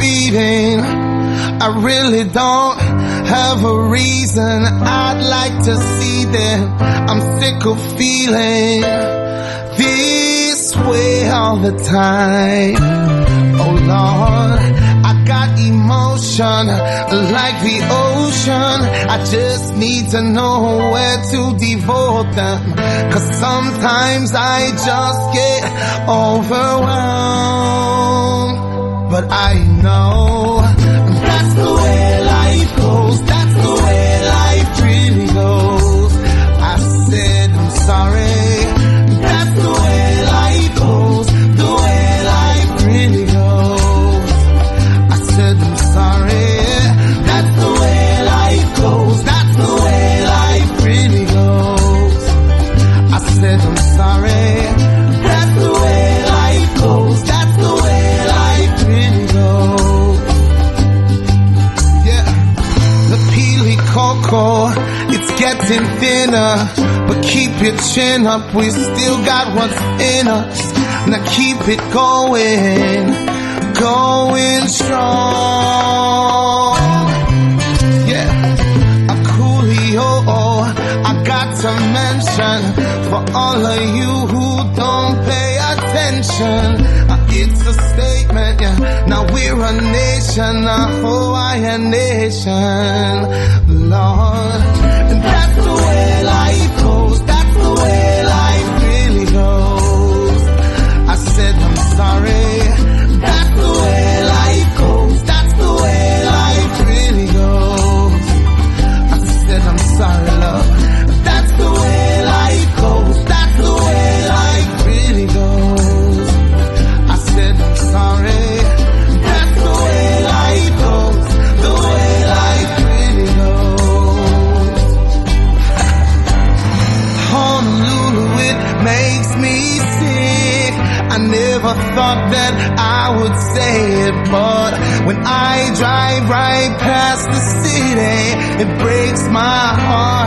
feeding. I really don't have a reason I'd like to see them. I'm sick of feeling this way all the time. Oh Lord, I got emotion like the ocean. I just need to know where to devote them, 'cause sometimes I just get overwhelmed. But I know that's the way life goes. That's the way life really goes. I said I'm sorry. That's the way life goes. The way life really goes. I said I'm sorry. That's the way life goes. That's the way life really goes. I said I'm sorry. That's the way life goes. That's the way life really goes. Yeah. The peely cocoa, it's getting thinner, but keep your chin up, we still got what's in us. Now keep it going, going strong. Yeah, a coolio, I got to mention for all of you who don't pay attention. It's a statement, yeah. Now we're a nation, a Hawaiian nation, Lord. And that's the way life goes. That's the way life really goes. I said I'm sorry. That's the way life goes. That's the way life really goes. I said I'm sorry, love. That's the way life goes. That's the way life really goes. I said I'm sorry. That's the way life goes. The way life really goes. Honolulu, it makes me sick. I never thought that I would say it, but when I drive right past the city, it breaks my heart.